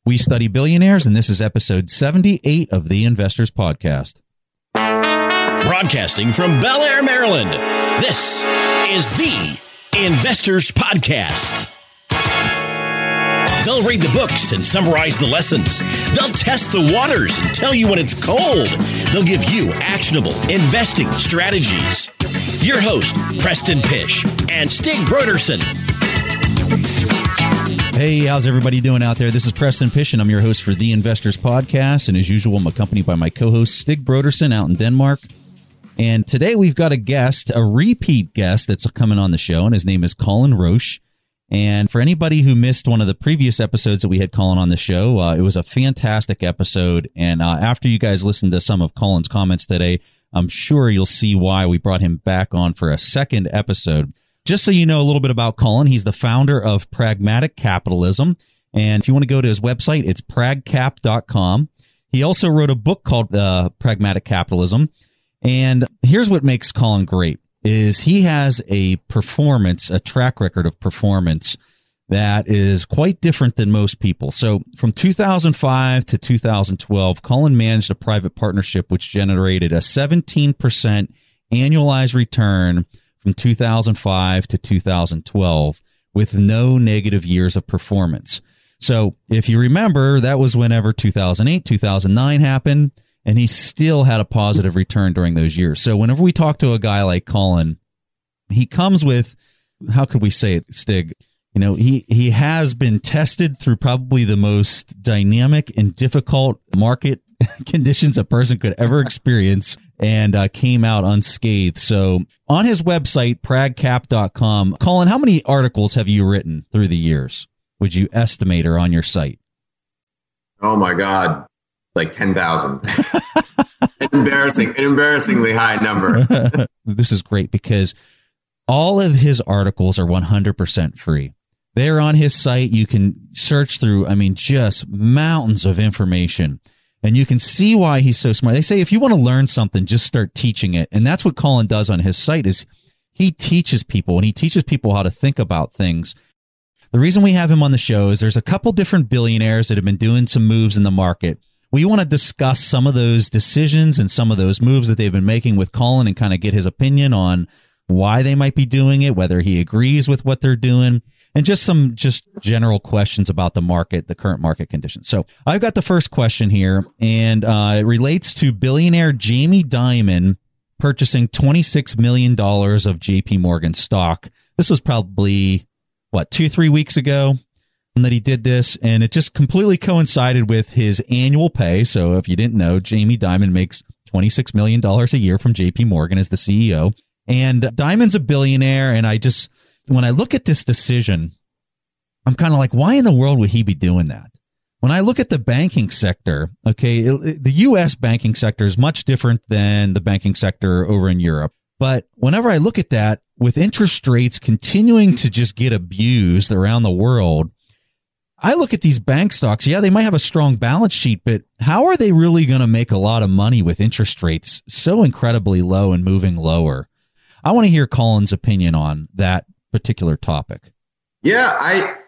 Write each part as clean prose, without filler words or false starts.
We study billionaires, and this is episode 78 of the Investors Podcast. Broadcasting from Bel Air, Maryland, this is the Investors Podcast. They'll read the books and summarize the lessons. They'll test the waters and tell you when it's cold. They'll give you actionable investing strategies. Your host, Preston Pish and Stig Brodersen. Hey, how's everybody doing out there? This is Preston Pish, and I'm your host for the Investors Podcast. And as usual, I'm accompanied by my co-host, Stig Brodersen, out in Denmark. And today we've got a guest, a repeat guest that's coming on the show, and his name is Colin Roche. And for anybody who missed one of the previous episodes that we had Colin on the show, it was a fantastic episode. And after you guys listen to some of Colin's comments today, I'm sure you'll see why we brought him back on for a second episode. Just so you know a little bit about Colin, he's the founder of Pragmatic Capitalism. And if you want to go to his website, it's pragcap.com. He also wrote a book called Pragmatic Capitalism. And here's what makes Colin great. Is he has a track record of performance that is quite different than most people. So from 2005 to 2012, Colin managed a private partnership which generated a 17% annualized return from 2005 to 2012 with no negative years of performance. So if you remember, that was whenever 2008, 2009 happened. And he still had a positive return during those years. So whenever we talk to a guy like Colin, he comes with, how could we say it, Stig? You know, he has been tested through probably the most dynamic and difficult market conditions a person could ever experience and came out unscathed. So on his website, pragcap.com, Colin, how many articles have you written through the years? Would you estimate are on your site? Oh, my God. Like 10,000. An embarrassingly high number. This is great because all of his articles are 100% free. They're on his site. You can search through, just mountains of information. And you can see why he's so smart. They say if you want to learn something, just start teaching it. And that's what Colin does on his site is he teaches people, and he teaches people how to think about things. The reason we have him on the show is there's a couple different billionaires that have been doing some moves in the market. We want to discuss some of those decisions and some of those moves that they've been making with Colin and kind of get his opinion on why they might be doing it, whether he agrees with what they're doing, and just general questions about the market, the current market conditions. So I've got the first question here, and it relates to billionaire Jamie Dimon purchasing $26 million of JP Morgan stock. This was probably, 2-3 weeks ago that he did this, and it just completely coincided with his annual pay. So if you didn't know, Jamie Dimon makes $26 million a year from JP Morgan as the CEO. And Dimon's a billionaire, and when I look at this decision, I'm kind of like, why in the world would he be doing that? When I look at the banking sector, okay, the U.S. banking sector is much different than the banking sector over in Europe. But whenever I look at that, with interest rates continuing to just get abused around the world, I look at these bank stocks. Yeah, they might have a strong balance sheet, but how are they really going to make a lot of money with interest rates so incredibly low and moving lower? I want to hear Colin's opinion on that particular topic. Yeah, I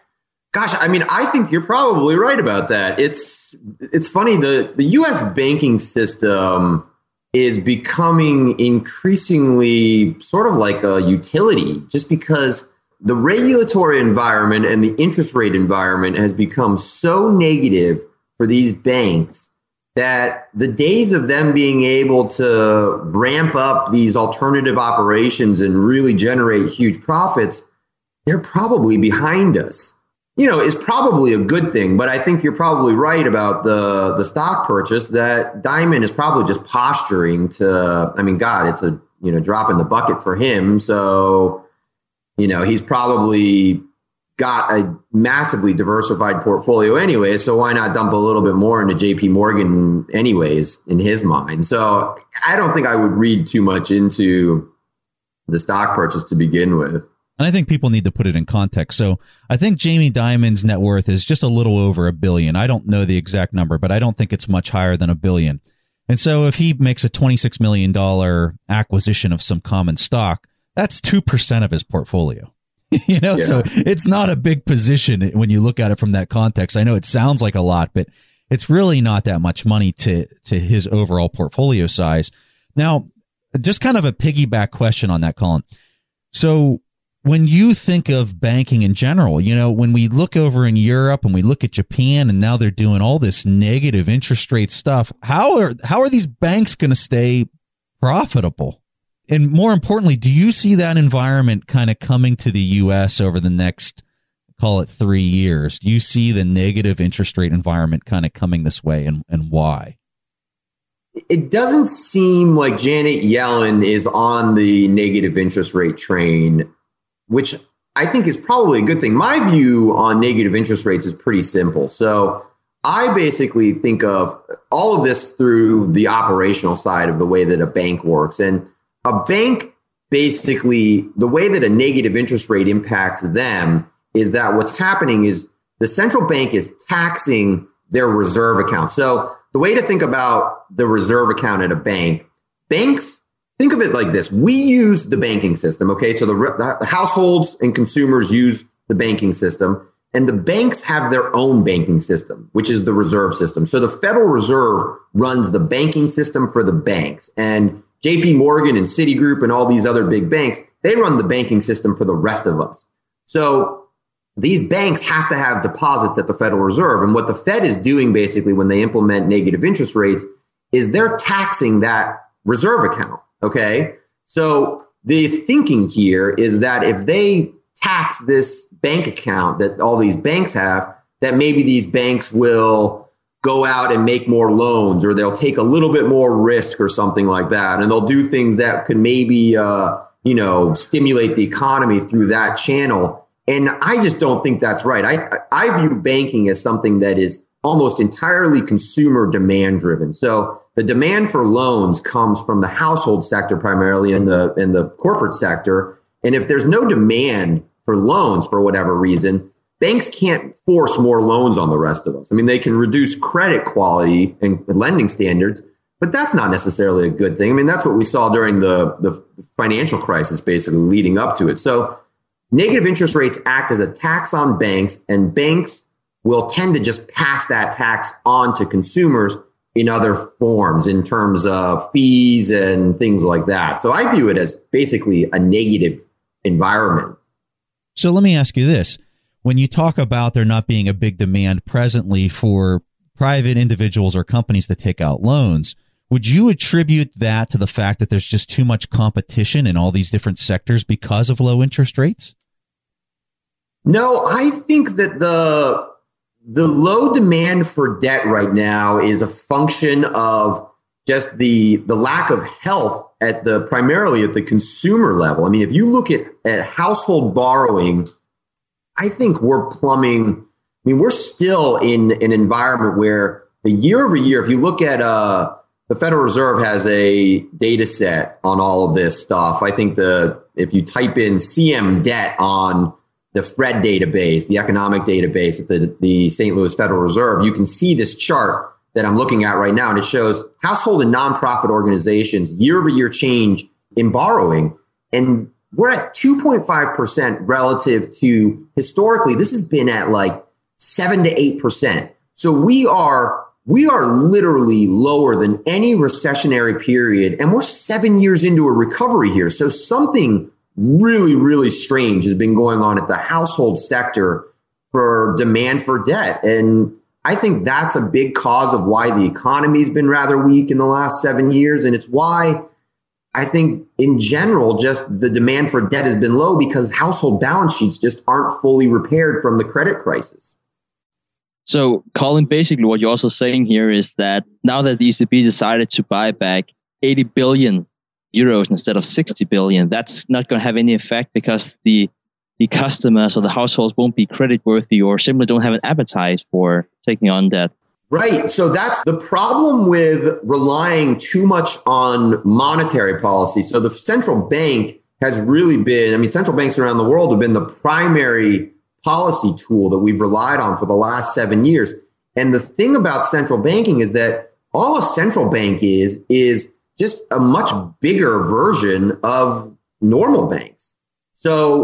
think you're probably right about that. It's funny. The U.S. banking system is becoming increasingly sort of like a utility just because the regulatory environment and the interest rate environment has become so negative for these banks that the days of them being able to ramp up these alternative operations and really generate huge profits, they're probably behind us. Is probably a good thing, but I think you're probably right about the stock purchase that Dimon is probably just posturing to, it's a, drop in the bucket for him. So, he's probably got a massively diversified portfolio anyway, so why not dump a little bit more into JP Morgan anyways in his mind? So I don't think I would read too much into the stock purchase to begin with. And I think people need to put it in context. So I think Jamie Dimon's net worth is just a little over $1 billion. I don't know the exact number, but I don't think it's much higher than $1 billion. And so if he makes a $26 million acquisition of some common stock, that's 2% of his portfolio. So it's not a big position when you look at it from that context. I know it sounds like a lot, but it's really not that much money to his overall portfolio size. Now, just kind of a piggyback question on that, Colin. So when you think of banking in general, when we look over in Europe and we look at Japan and now they're doing all this negative interest rate stuff, how are these banks going to stay profitable? And more importantly, do you see that environment kind of coming to the U.S. over the next, call it 3 years? Do you see the negative interest rate environment kind of coming this way, and why? It doesn't seem like Janet Yellen is on the negative interest rate train, which I think is probably a good thing. My view on negative interest rates is pretty simple. So I basically think of all of this through the operational side of the way that a bank works. And a bank, basically, the way that a negative interest rate impacts them is that what's happening is the central bank is taxing their reserve account. So the way to think about the reserve account at a bank, banks, think of it like this. We use the banking system, okay? So the households and consumers use the banking system, and the banks have their own banking system, which is the reserve system. So the Federal Reserve runs the banking system for the banks, and JP Morgan and Citigroup and all these other big banks, they run the banking system for the rest of us. So these banks have to have deposits at the Federal Reserve. And what the Fed is doing basically when they implement negative interest rates is they're taxing that reserve account. Okay. So the thinking here is that if they tax this bank account that all these banks have, that maybe these banks will go out and make more loans, or they'll take a little bit more risk or something like that. And they'll do things that could maybe, stimulate the economy through that channel. And I just don't think that's right. I view banking as something that is almost entirely consumer demand driven. So the demand for loans comes from the household sector primarily and the corporate sector. And if there's no demand for loans for whatever reason, banks can't force more loans on the rest of us. I mean, they can reduce credit quality and lending standards, but that's not necessarily a good thing. I mean, that's what we saw during the financial crisis, basically leading up to it. So negative interest rates act as a tax on banks, and banks will tend to just pass that tax on to consumers in other forms in terms of fees and things like that. So I view it as basically a negative environment. So let me ask you this. When you talk about there not being a big demand presently for private individuals or companies to take out loans, would you attribute that to the fact that there's just too much competition in all these different sectors because of low interest rates? No, I think that the low demand for debt right now is a function of just the lack of health primarily at the consumer level. I mean, if you look at household borrowing, I think we're plumbing. I mean, we're still in an environment where the year over year, if you look at the Federal Reserve has a data set on all of this stuff. I think if you type in CM debt on the FRED database, the economic database at the St. Louis Federal Reserve, you can see this chart that I'm looking at right now, and it shows household and nonprofit organizations year over year change in borrowing. And we're at 2.5% relative to historically, this has been at like 7 to 8%. So we are literally lower than any recessionary period. And we're 7 years into a recovery here. So something really, really strange has been going on at the household sector for demand for debt. And I think that's a big cause of why the economy has been rather weak in the last 7 years. And it's why I think in general, just the demand for debt has been low because household balance sheets just aren't fully repaired from the credit crisis. So, Colin, basically what you're also saying here is that now that the ECB decided to buy back 80 billion euros instead of 60 billion, that's not going to have any effect because the customers or the households won't be credit worthy or simply don't have an appetite for taking on debt. Right. So that's the problem with relying too much on monetary policy. So the central bank has really been, central banks around the world have been the primary policy tool that we've relied on for the last 7 years. And the thing about central banking is that all a central bank is just a much bigger version of normal banks. So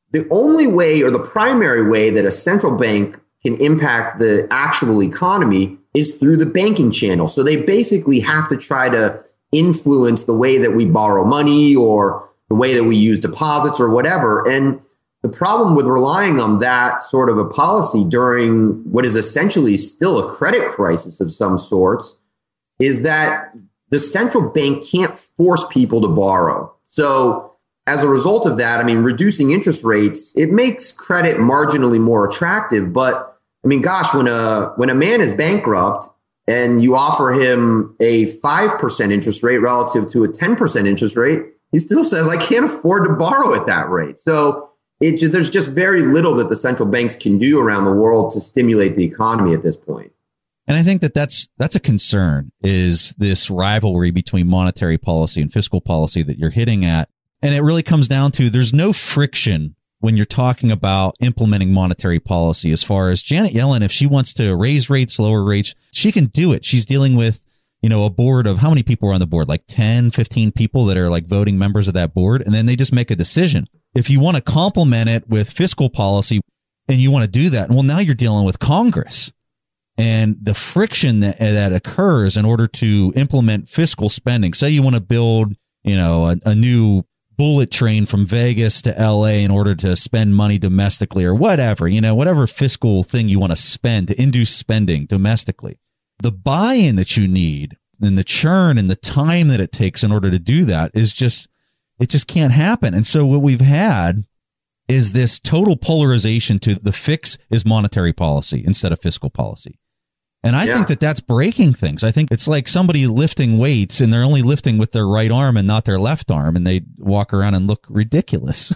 the only way or the primary way that a central bank can impact the actual economy is through the banking channel. So they basically have to try to influence the way that we borrow money or the way that we use deposits or whatever. And the problem with relying on that sort of a policy during what is essentially still a credit crisis of some sorts is that the central bank can't force people to borrow. So as a result of that, I mean, reducing interest rates, it makes credit marginally more attractive. But I mean, gosh, when a man is bankrupt and you offer him a 5% interest rate relative to a 10% interest rate, he still says, I can't afford to borrow at that rate. So there's just very little that the central banks can do around the world to stimulate the economy at this point. And I think that that's a concern, is this rivalry between monetary policy and fiscal policy that you're hitting at. And it really comes down to there's no friction when you're talking about implementing monetary policy. As far as Janet Yellen, if she wants to raise rates, lower rates, she can do it. She's dealing with, a board of how many people are on the board, like 10, 15 people that are like voting members of that board. And then they just make a decision. If you want to complement it with fiscal policy and you want to do that, well, now you're dealing with Congress and the friction that occurs in order to implement fiscal spending. Say you want to build, a new bullet train from Vegas to LA in order to spend money domestically or whatever, whatever fiscal thing you want to spend to induce spending domestically. The buy-in that you need and the churn and the time that it takes in order to do that it just can't happen. And so what we've had is this total polarization to the fix is monetary policy instead of fiscal policy. And I think that that's breaking things. I think it's like somebody lifting weights and they're only lifting with their right arm and not their left arm, and they walk around and look ridiculous.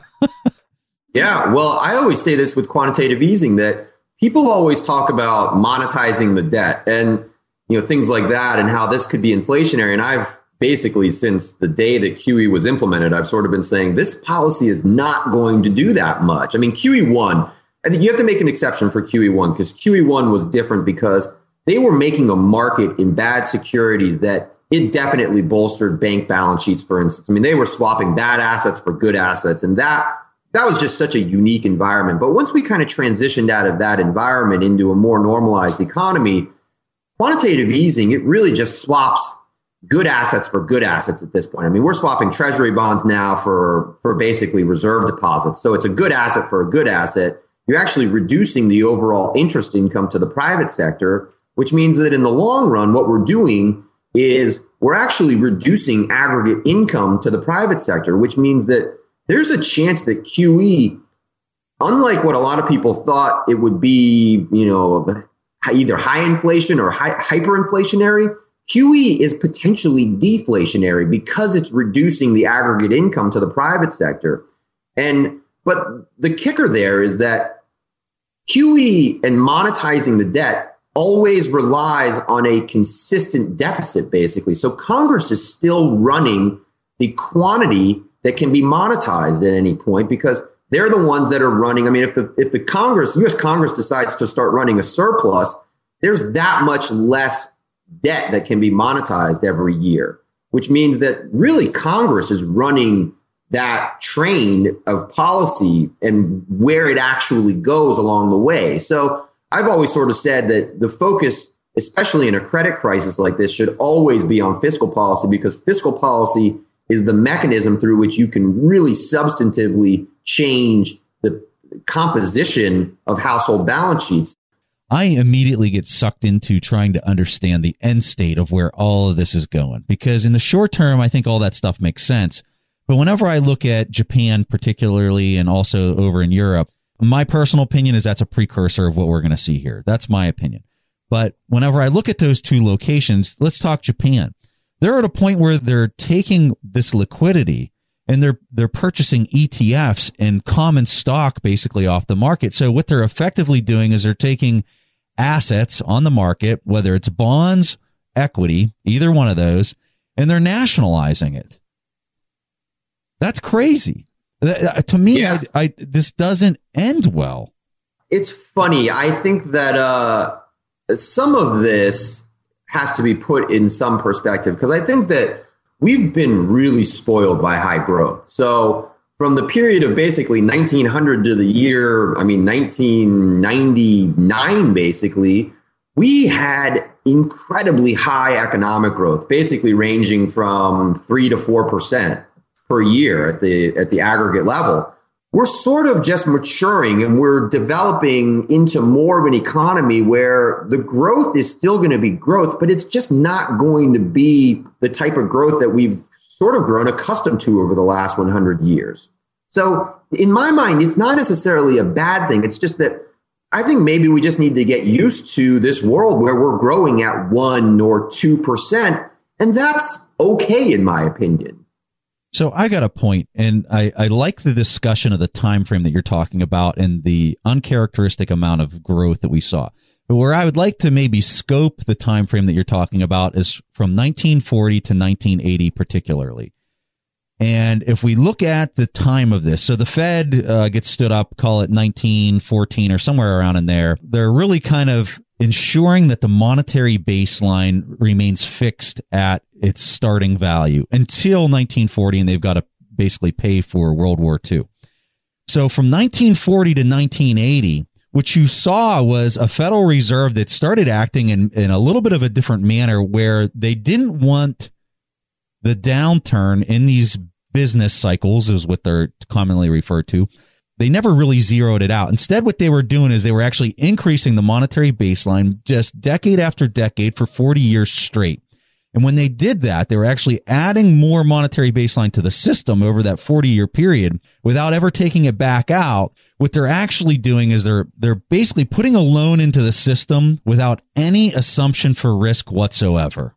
Yeah, well, I always say this with quantitative easing, that people always talk about monetizing the debt and things like that and how this could be inflationary. And I've basically, since the day that QE was implemented, I've sort of been saying this policy is not going to do that much. I mean, QE1, I think you have to make an exception for QE1 because QE1 was different because they were making a market in bad securities that it definitely bolstered bank balance sheets, for instance. I mean, they were swapping bad assets for good assets. And that was just such a unique environment. But once we kind of transitioned out of that environment into a more normalized economy, quantitative easing, it really just swaps good assets for good assets at this point. I mean, we're swapping treasury bonds now for basically reserve deposits. So it's a good asset for a good asset. You're actually reducing the overall interest income to the private sector, which means that in the long run, what we're doing is we're actually reducing aggregate income to the private sector, which means that there's a chance that QE, unlike what a lot of people thought it would be, either high inflation or hyperinflationary, QE is potentially deflationary because it's reducing the aggregate income to the private sector. But the kicker there is that QE and monetizing the debt always relies on a consistent deficit, basically. So Congress is still running the quantity that can be monetized at any point because they're the ones that are running. I mean, if the Congress, U.S. Congress decides to start running a surplus, there's that much less debt that can be monetized every year, which means that really Congress is running that train of policy and where it actually goes along the way. So I've always sort of said that the focus, especially in a credit crisis like this, should always be on fiscal policy because fiscal policy is the mechanism through which you can really substantively change the composition of household balance sheets. I immediately get sucked into trying to understand the end state of where all of this is going, because in the short term, I think all that stuff makes sense. But whenever I look at Japan particularly and also over in Europe, my personal opinion is that's a precursor of what we're going to see here. That's my opinion. But whenever I look at those two locations, let's talk Japan. They're at a point where they're taking this liquidity and they're purchasing ETFs and common stock basically off the market. So what they're effectively doing is they're taking assets on the market, whether it's bonds, equity, either one of those, and they're nationalizing it. That's crazy. To me, yeah. This doesn't end well. It's funny. I think that some of this has to be put in some perspective because I think that we've been really spoiled by high growth. So from the period of basically 1900 to the year, 1999, basically, we had incredibly high economic growth, basically ranging from 3 to 4% per year at the aggregate level. We're sort of just maturing and we're developing into more of an economy where the growth is still going to be growth, but it's just not going to be the type of growth that we've sort of grown accustomed to over the last 100 years. So in my mind, it's not necessarily a bad thing. It's just that I think maybe we just need to get used to this world where we're growing at 1 or 2%. And that's okay, in my opinion. So I got a point, and I like the discussion of the time frame that you're talking about and the uncharacteristic amount of growth that we saw. But where I would like to maybe scope the time frame that you're talking about is from 1940 to 1980 particularly. And if we look at the time of this, so the Fed gets stood up, call it 1914 or somewhere around in there. They're really kind of ensuring that the monetary baseline remains fixed at its starting value until 1940, and they've got to basically pay for World War II. So from 1940 to 1980, what you saw was a Federal Reserve that started acting in a little bit of a different manner, where they didn't want the downturn in these business cycles, is what they're commonly referred to. They never really zeroed it out. Instead, what they were doing is they were actually increasing the monetary baseline just decade after decade for 40 years straight. And when they did that, they were actually adding more monetary baseline to the system over that 40-year period without ever taking it back out. What they're actually doing is they're basically putting a loan into the system without any assumption for risk whatsoever.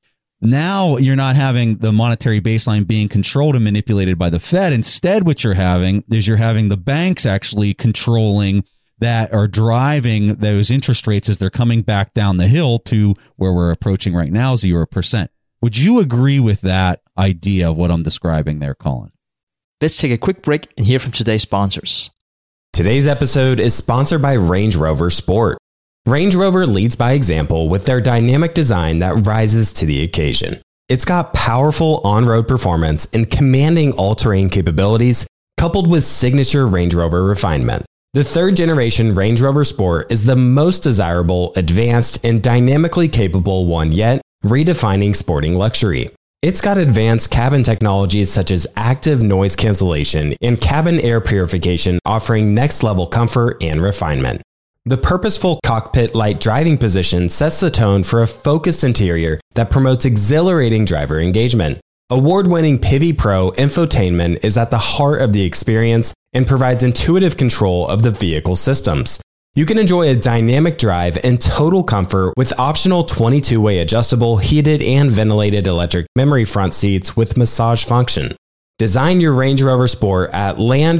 Now you're not having the monetary baseline being controlled and manipulated by the Fed. Instead, what you're having is the banks actually controlling that, are driving those interest rates as they're coming back down the hill to where we're approaching right now, 0%. Would you agree with that idea of what I'm describing there, Colin? Let's take a quick break and hear from today's sponsors. Today's episode is sponsored by Range Rover Sport. Range Rover leads by example with their dynamic design that rises to the occasion. It's got powerful on-road performance and commanding all-terrain capabilities, coupled with signature Range Rover refinement. The third-generation Range Rover Sport is the most desirable, advanced, and dynamically capable one yet, redefining sporting luxury. It's got advanced cabin technologies such as active noise cancellation and cabin air purification, offering next-level comfort and refinement. The purposeful cockpit-like driving position sets the tone for a focused interior that promotes exhilarating driver engagement. Award-winning Pivi Pro infotainment is at the heart of the experience and provides intuitive control of the vehicle systems. You can enjoy a dynamic drive and total comfort with optional 22-way adjustable, heated and ventilated electric memory front seats with massage function. Design your Range Rover Sport at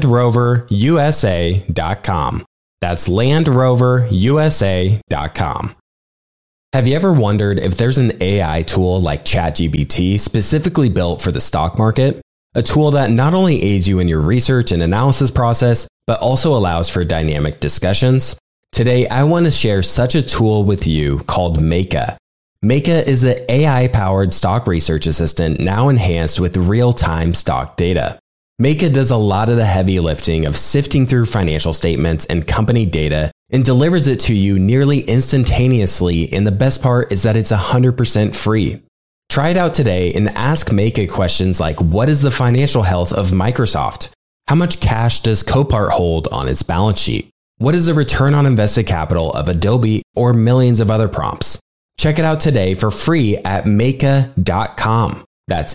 LandRoverUSA.com. That's LandRoverUSA.com. Have you ever wondered if there's an AI tool like ChatGPT specifically built for the stock market? A tool that not only aids you in your research and analysis process, but also allows for dynamic discussions? Today, I want to share such a tool with you called Meka. Meka is the AI-powered stock research assistant now enhanced with real-time stock data. Meka does a lot of the heavy lifting of sifting through financial statements and company data and delivers it to you nearly instantaneously, and the best part is that it's 100% free. Try it out today and ask Meka questions like, what is the financial health of Microsoft? How much cash does Copart hold on its balance sheet? What is the return on invested capital of Adobe, or millions of other prompts? Check it out today for free at Meka.com. That's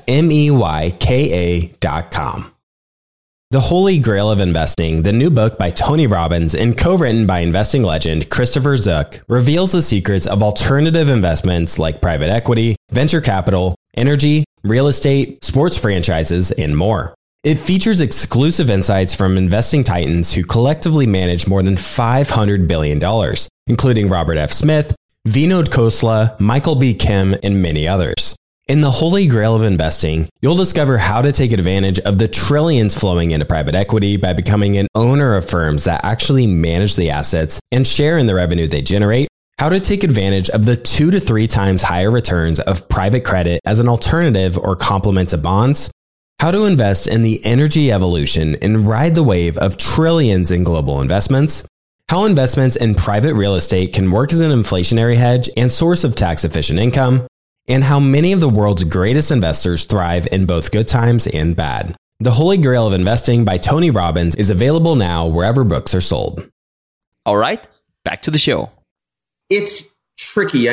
MEYKA.com. The Holy Grail of Investing, the new book by Tony Robbins and co-written by investing legend Christopher Zook, reveals the secrets of alternative investments like private equity, venture capital, energy, real estate, sports franchises, and more. It features exclusive insights from investing titans who collectively manage more than $500 billion, including Robert F. Smith, Vinod Khosla, Michael B. Kim, and many others. In the Holy Grail of Investing, you'll discover how to take advantage of the trillions flowing into private equity by becoming an owner of firms that actually manage the assets and share in the revenue they generate, how to take advantage of the 2 to 3 times higher returns of private credit as an alternative or complement to bonds, how to invest in the energy evolution and ride the wave of trillions in global investments, how investments in private real estate can work as an inflationary hedge and source of tax-efficient income, and how many of the world's greatest investors thrive in both good times and bad. The Holy Grail of Investing by Tony Robbins is available now wherever books are sold. All right, back to the show. It's tricky.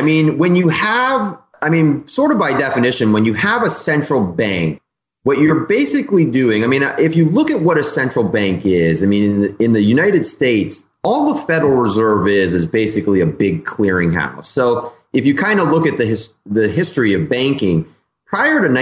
Sort of by definition, when you have a central bank, what you're basically doing, if you look at what a central bank is, in the United States, all the Federal Reserve is basically a big clearinghouse. So if you kind of look at the history of banking, prior to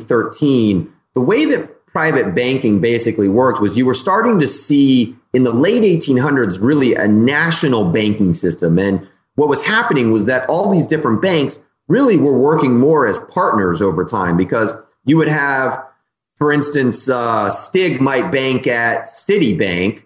1913, the way that private banking basically worked was you were starting to see in the late 1800s really a national banking system. And what was happening was that all these different banks really were working more as partners over time, because you would have, for instance, Stig might bank at Citibank,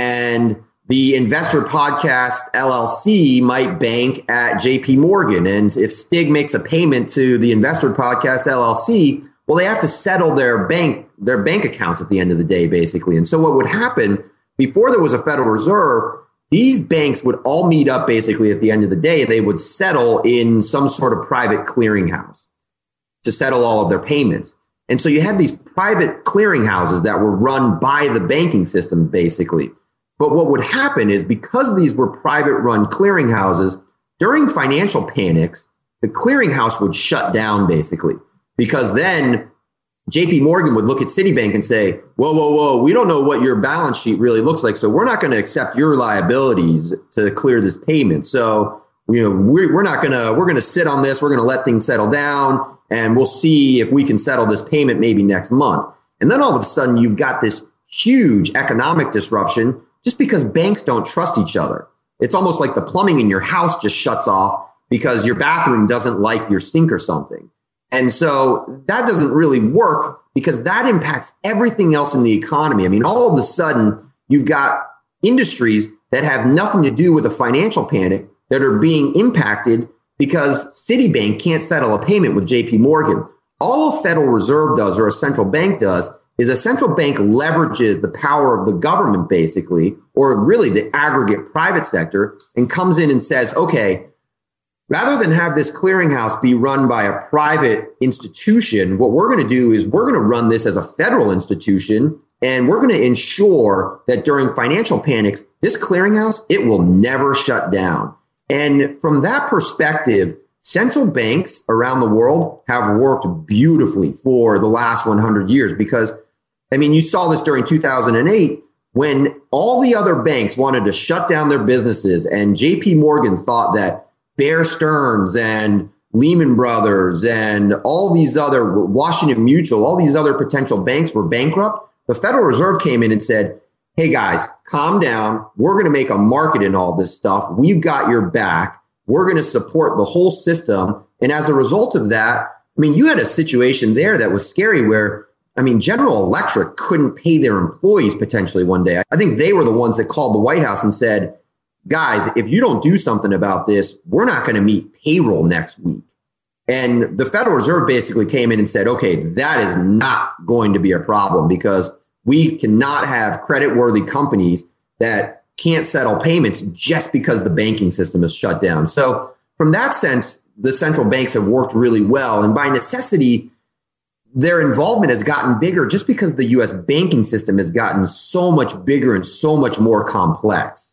and the Investor Podcast LLC might bank at JP Morgan. And if Stig makes a payment to the Investor Podcast LLC, well, they have to settle their bank accounts at the end of the day, basically. And so what would happen before there was a Federal Reserve, these banks would all meet up basically at the end of the day. They would settle in some sort of private clearinghouse to settle all of their payments. And so you had these private clearinghouses that were run by the banking system, basically. But what would happen is, because these were private run clearinghouses, during financial panics, the clearinghouse would shut down, basically, because then JP Morgan would look at Citibank and say, whoa, we don't know what your balance sheet really looks like, so we're not going to accept your liabilities to clear this payment. So, we're going to sit on this. We're going to let things settle down, and we'll see if we can settle this payment maybe next month. And then all of a sudden, you've got this huge economic disruption just because banks don't trust each other. It's almost like the plumbing in your house just shuts off because your bathroom doesn't like your sink or something. And so that doesn't really work, because that impacts everything else in the economy. All of a sudden, you've got industries that have nothing to do with a financial panic that are being impacted because Citibank can't settle a payment with JP Morgan. All a Federal Reserve does, or a central bank does, is a central bank leverages the power of the government, basically, or really the aggregate private sector, and comes in and says, okay, rather than have this clearinghouse be run by a private institution, what we're going to do is we're going to run this as a federal institution, and we're going to ensure that during financial panics, this clearinghouse, it will never shut down. And from that perspective, central banks around the world have worked beautifully for the last 100 years, because, you saw this during 2008 when all the other banks wanted to shut down their businesses, and JP Morgan thought that Bear Stearns and Lehman Brothers and all these other, Washington Mutual, all these other potential banks were bankrupt. The Federal Reserve came in and said, hey guys, calm down. We're going to make a market in all this stuff. We've got your back. We're going to support the whole system. And as a result of that, you had a situation there that was scary where, General Electric couldn't pay their employees potentially one day. I think they were the ones that called the White House and said, guys, if you don't do something about this, we're not going to meet payroll next week. And the Federal Reserve basically came in and said, okay, that is not going to be a problem, because we cannot have credit-worthy companies that can't settle payments just because the banking system is shut down. So from that sense, the central banks have worked really well. And by necessity, their involvement has gotten bigger just because the U.S. banking system has gotten so much bigger and so much more complex.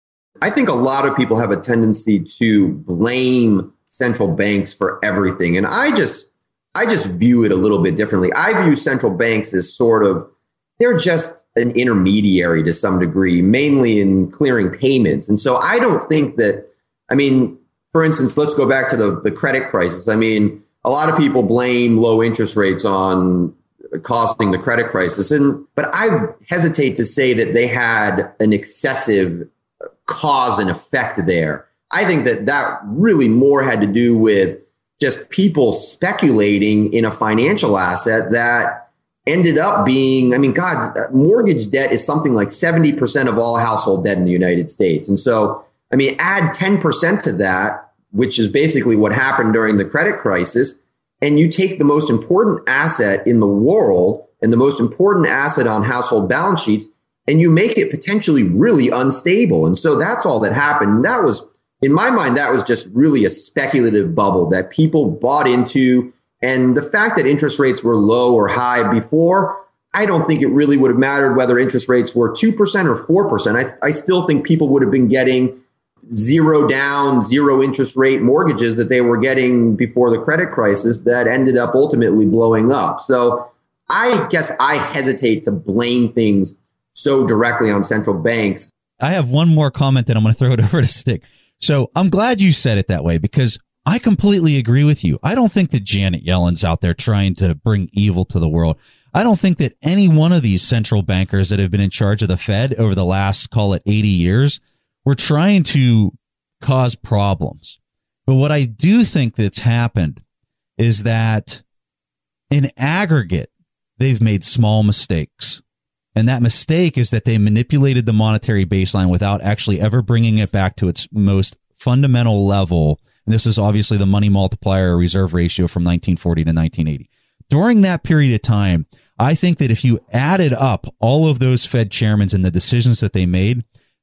I think a lot of people have a tendency to blame central banks for everything. And I just view it a little bit differently. I view central banks as they're just an intermediary to some degree, mainly in clearing payments. And so I don't think that, for instance, let's go back to the credit crisis. A lot of people blame low interest rates on causing the credit crisis. But I hesitate to say that they had an excessive cause and effect there. I think that really more had to do with just people speculating in a financial asset that ended up being, mortgage debt is something like 70% of all household debt in the United States. And so, add 10% to that, which is basically what happened during the credit crisis, and you take the most important asset in the world, and the most important asset on household balance sheets, and you make it potentially really unstable. And so that's all that happened. That was, in my mind, that was just really a speculative bubble that people bought into. And the fact that interest rates were low or high before, I don't think it really would have mattered whether interest rates were 2% or 4%. I still think people would have been getting zero down, zero interest rate mortgages that they were getting before the credit crisis that ended up ultimately blowing up. So I guess I hesitate to blame things so directly on central banks. I have one more comment that I'm going to throw it over to Stick. So I'm glad you said it that way, because I completely agree with you. I don't think that Janet Yellen's out there trying to bring evil to the world. I don't think that any one of these central bankers that have been in charge of the Fed over the last, call it 80 years, were trying to cause problems. But what I do think that's happened is that in aggregate, they've made small mistakes. And that mistake is that they manipulated the monetary baseline without actually ever bringing it back to its most fundamental level. And this is obviously the money multiplier reserve ratio from 1940 to 1980. During that period of time, I think that if you added up all of those Fed chairmen and the decisions that they made,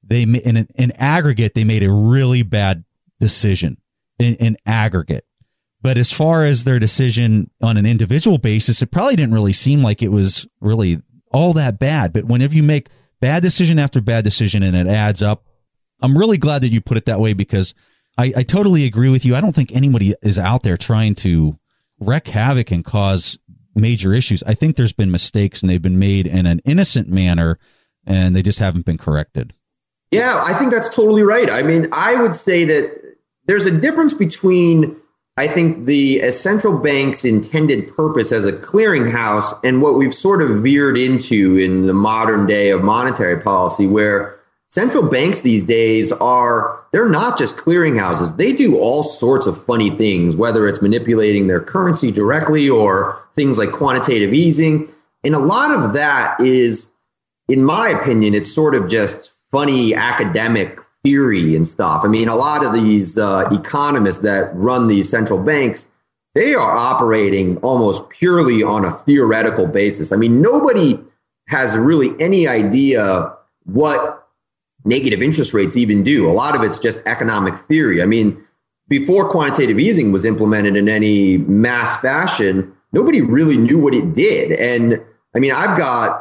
in aggregate, they made a really bad decision in aggregate. But as far as their decision on an individual basis, it probably didn't really seem like it was really all that bad. But whenever you make bad decision after bad decision and it adds up, I'm really glad that you put it that way, because I totally agree with you. I don't think anybody is out there trying to wreak havoc and cause major issues. I think there's been mistakes and they've been made in an innocent manner and they just haven't been corrected. Yeah, I think that's totally right. I mean, I would say that there's a difference between, I think, the central bank's intended purpose as a clearinghouse and what we've sort of veered into in the modern day of monetary policy, where central banks these days they're not just clearinghouses. They do all sorts of funny things, whether it's manipulating their currency directly or things like quantitative easing. And a lot of that is, in my opinion, it's sort of just funny academic theory and stuff. I mean, a lot of these economists that run these central banks, they are operating almost purely on a theoretical basis. I mean, nobody has really any idea what negative interest rates even do. A lot of it's just economic theory. I mean, before quantitative easing was implemented in any mass fashion, nobody really knew what it did. And I mean, I've got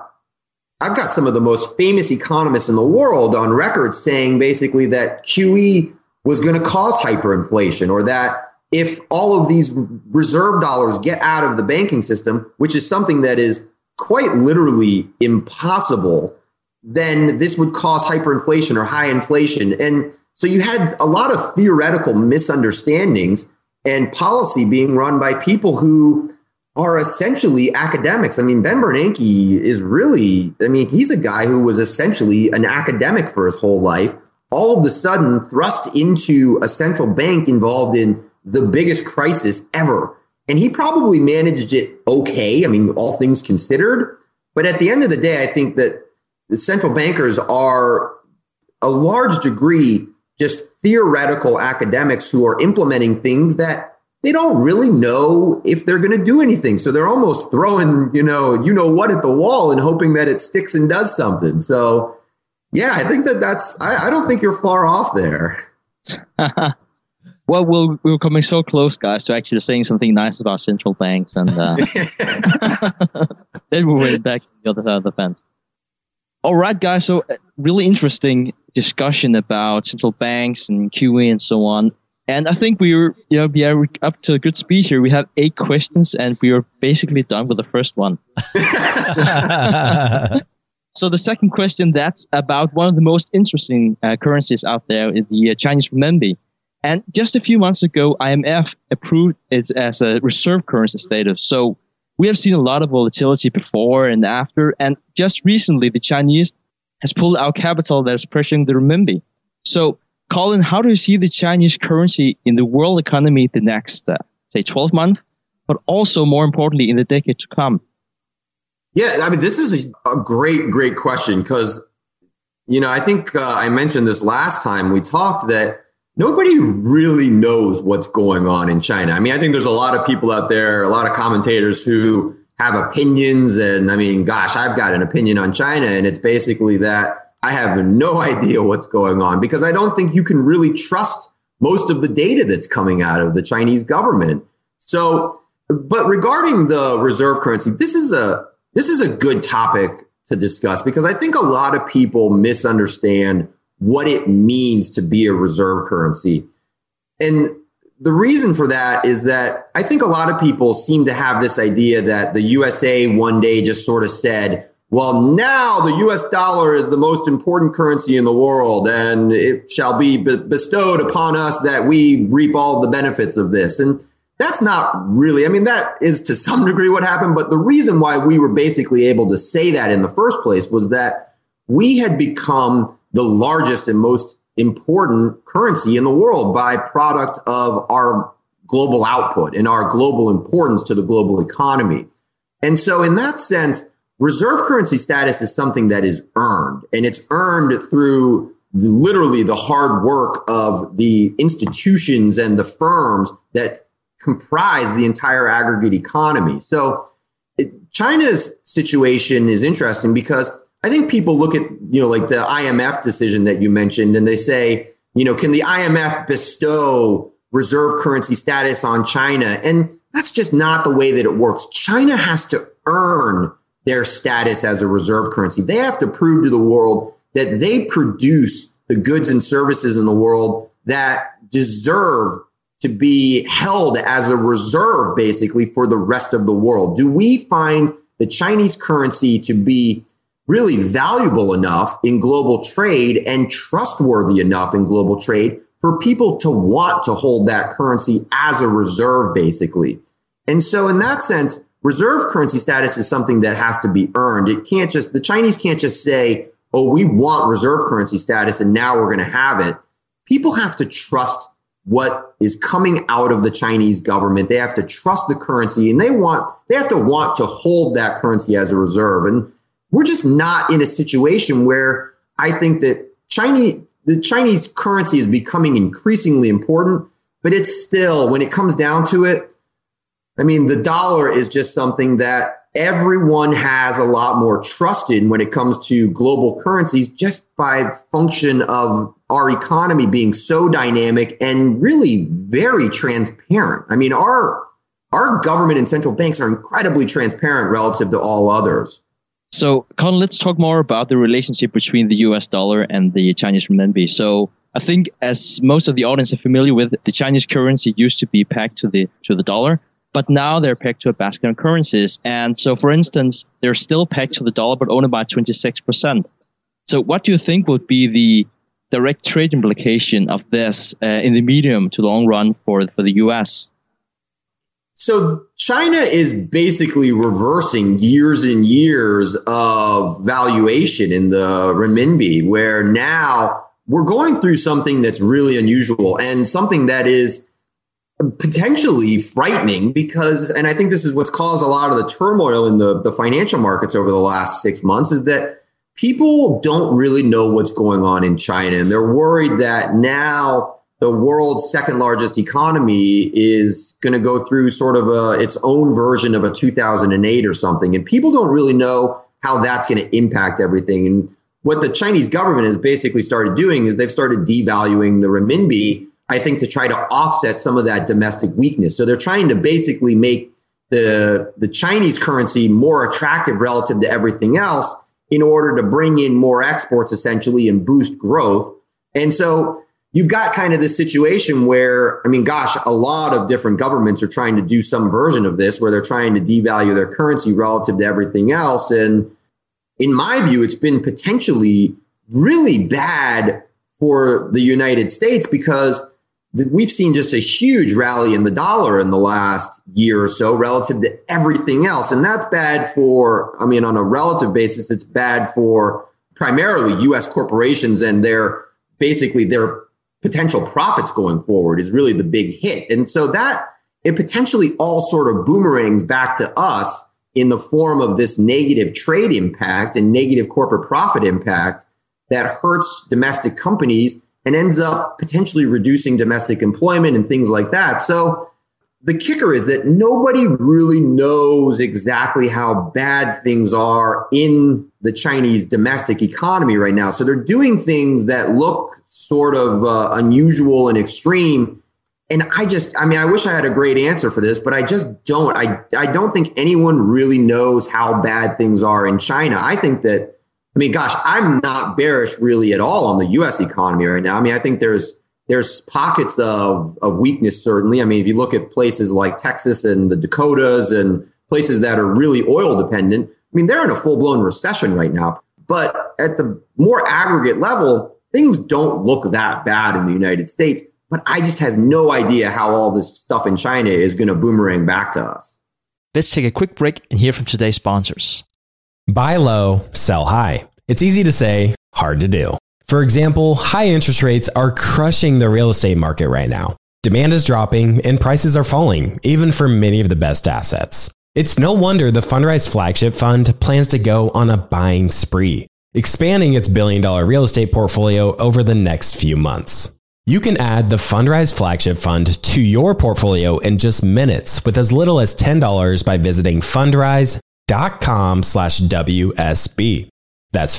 some of the most famous economists in the world on record saying basically that QE was going to cause hyperinflation, or that if all of these reserve dollars get out of the banking system, which is something that is quite literally impossible, then this would cause hyperinflation or high inflation. And so you had a lot of theoretical misunderstandings and policy being run by people who are essentially academics. I mean, Ben Bernanke is really, he's a guy who was essentially an academic for his whole life, all of a sudden thrust into a central bank involved in the biggest crisis ever. And he probably managed it okay. I mean, all things considered. But at the end of the day, I think that the central bankers are a large degree just theoretical academics who are implementing things that they don't really know if they're going to do anything. So they're almost throwing, you know what at the wall and hoping that it sticks and does something. So, yeah, I think I don't think you're far off there. Well, we're coming so close, guys, to actually saying something nice about central banks. And then we went back to the other side of the fence. All right, guys. So really interesting discussion about central banks and QE and so on. And I think we're up to a good speed here. We have 8 questions, and we are basically done with the first one. So the second question, that's about one of the most interesting currencies out there, is the Chinese renminbi. And just a few months ago, IMF approved it as a reserve currency status. So we have seen a lot of volatility before and after. And just recently, the Chinese has pulled out capital that is pressuring the renminbi. So Colin, how do you see the Chinese currency in the world economy the next, 12 months, but also more importantly in the decade to come? Yeah, I mean, this is a great question because, I think I mentioned this last time we talked that nobody really knows what's going on in China. I mean, I think there's a lot of people out there, a lot of commentators who have opinions. And I mean, gosh, I've got an opinion on China, and it's basically that I have no idea what's going on, because I don't think you can really trust most of the data that's coming out of the Chinese government. So, but regarding the reserve currency, this is a good topic to discuss, because I think a lot of people misunderstand what it means to be a reserve currency. And the reason for that is that I think a lot of people seem to have this idea that the USA one day just sort of said, well, now the US dollar is the most important currency in the world, and it shall be bestowed upon us that we reap all the benefits of this. And that's not really, I mean, that is to some degree what happened. But the reason why we were basically able to say that in the first place was that we had become the largest and most important currency in the world by product of our global output and our global importance to the global economy. And so in that sense, reserve currency status is something that is earned, and it's earned through literally the hard work of the institutions and the firms that comprise the entire aggregate economy. So China's situation is interesting because I think people look at, like the IMF decision that you mentioned, and they say, can the IMF bestow reserve currency status on China? And that's just not the way that it works. China has to earn their status as a reserve currency. They have to prove to the world that they produce the goods and services in the world that deserve to be held as a reserve, basically, for the rest of the world. Do we find the Chinese currency to be really valuable enough in global trade and trustworthy enough in global trade for people to want to hold that currency as a reserve, basically? And so in that sense, reserve currency status is something that has to be earned. The Chinese can't just say, oh, we want reserve currency status and now we're going to have it. People have to trust what is coming out of the Chinese government. They have to trust the currency, and they have to want to hold that currency as a reserve. And we're just not in a situation where I think that the Chinese currency is becoming increasingly important, but it's still, when it comes down to it, I mean, the dollar is just something that everyone has a lot more trust in when it comes to global currencies, just by function of our economy being so dynamic and really very transparent. I mean, our government and central banks are incredibly transparent relative to all others. So, Colin, let's talk more about the relationship between the US dollar and the Chinese renminbi. So, I think, as most of the audience are familiar with, the Chinese currency used to be pegged to the dollar, but now they're pegged to a basket of currencies. And so, for instance, they're still pegged to the dollar, but only by 26%. So, what do you think would be the direct trade implication of this in the medium to long run for the US? So China is basically reversing years and years of valuation in the renminbi, where now we're going through something that's really unusual and something that is potentially frightening because, and I think this is what's caused a lot of the turmoil in the financial markets over the last 6 months, is that people don't really know what's going on in China. And they're worried that now the world's second largest economy is going to go through sort of its own version of a 2008 or something. And people don't really know how that's going to impact everything. And what the Chinese government has basically started doing is they've started devaluing the renminbi, I think, to try to offset some of that domestic weakness. So they're trying to basically make the Chinese currency more attractive relative to everything else in order to bring in more exports, essentially, and boost growth. And so you've got kind of this situation where, I mean, gosh, a lot of different governments are trying to do some version of this where they're trying to devalue their currency relative to everything else. And in my view, it's been potentially really bad for the United States because we've seen just a huge rally in the dollar in the last year or so relative to everything else. And that's bad for, I mean, on a relative basis, it's bad for primarily U.S. corporations and their potential profits going forward is really the big hit. And so that it potentially all sort of boomerangs back to us in the form of this negative trade impact and negative corporate profit impact that hurts domestic companies and ends up potentially reducing domestic employment and things like that. So the kicker is that nobody really knows exactly how bad things are in the Chinese domestic economy right now. So they're doing things that look sort of unusual and extreme. And I wish I had a great answer for this, but I just don't. I don't think anyone really knows how bad things are in China. I think that, I'm not bearish really at all on the U.S. economy right now. I think there's pockets of weakness, certainly. If you look at places like Texas and the Dakotas and places that are really oil dependent, they're in a full-blown recession right now. But at the more aggregate level, things don't look that bad in the United States. But I just have no idea how all this stuff in China is going to boomerang back to us. Let's take a quick break and hear from today's sponsors. Buy low, sell high. It's easy to say, hard to do. For example, high interest rates are crushing the real estate market right now. Demand is dropping and prices are falling, even for many of the best assets. It's no wonder the Fundrise flagship fund plans to go on a buying spree, expanding its billion-dollar real estate portfolio over the next few months. You can add the Fundrise flagship fund to your portfolio in just minutes with as little as $10 by visiting fundrise.com/WSB. That's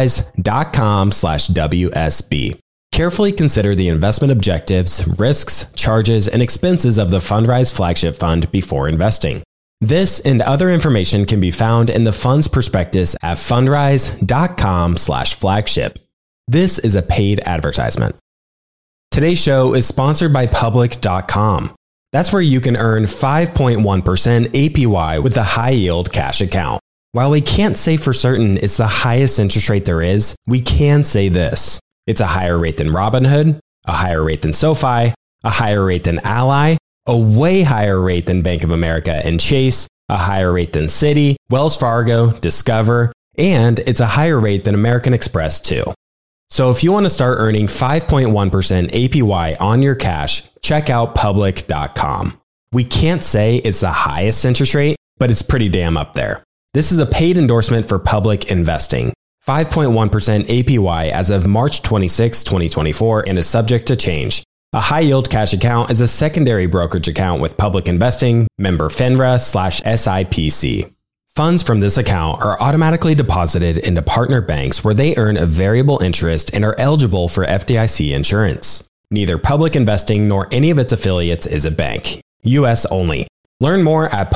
fundrise.com/WSB. Carefully consider the investment objectives, risks, charges, and expenses of the Fundrise flagship fund before investing. This and other information can be found in the fund's prospectus at fundrise.com/flagship. This is a paid advertisement. Today's show is sponsored by Public.com. That's where you can earn 5.1% APY with a high-yield cash account. While we can't say for certain it's the highest interest rate there is, we can say this. It's a higher rate than Robinhood, a higher rate than SoFi, a higher rate than Ally, a way higher rate than Bank of America and Chase, a higher rate than Citi, Wells Fargo, Discover, and it's a higher rate than American Express too. So if you want to start earning 5.1% APY on your cash, check out Public.com. We can't say it's the highest interest rate, but it's pretty damn up there. This is a paid endorsement for Public Investing. 5.1% APY as of March 26, 2024 and is subject to change. A high-yield cash account is a secondary brokerage account with Public Investing, member FINRA/SIPC. Funds from this account are automatically deposited into partner banks where they earn a variable interest and are eligible for FDIC insurance. Neither Public Investing nor any of its affiliates is a bank. U.S. only. Learn more at